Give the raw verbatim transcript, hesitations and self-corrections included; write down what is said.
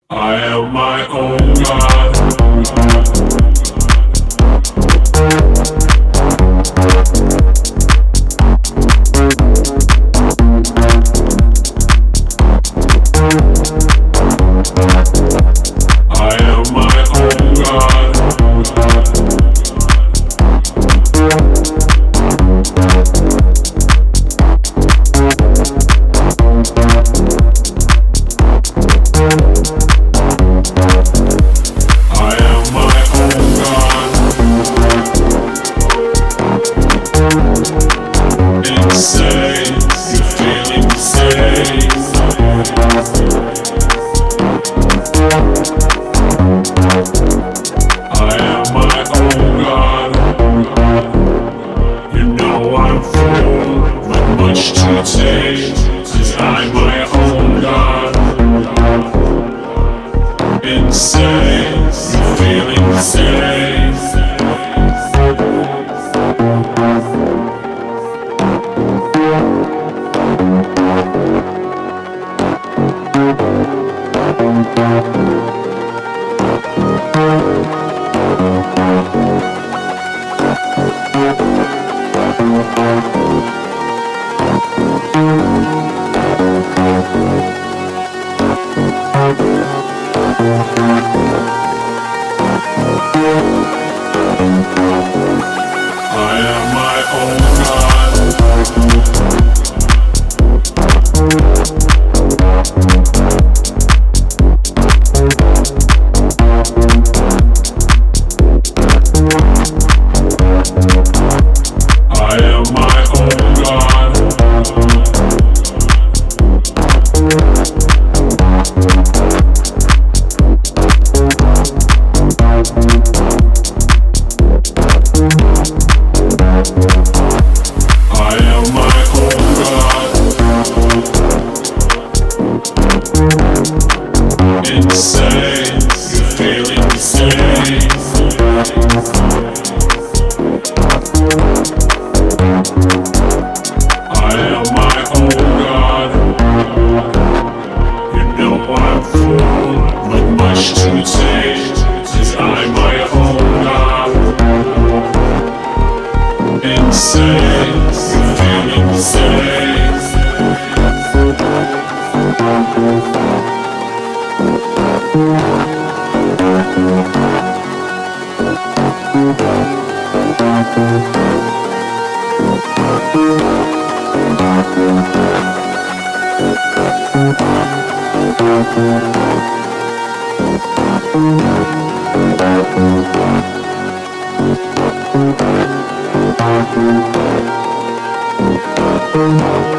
I am my own God. I am my own God. I am my own God. Insane, you feel insane. I am my own God. You know I'm full with much to take, 'cause I'm my own God. Insane, you feel insane. I am my own God. I am my own God. I am my own God. Insane, you feel insane. I am my own God. You know I'm full with much to take, 'cause I'm my own God. Insane, you feel insane. Thank you.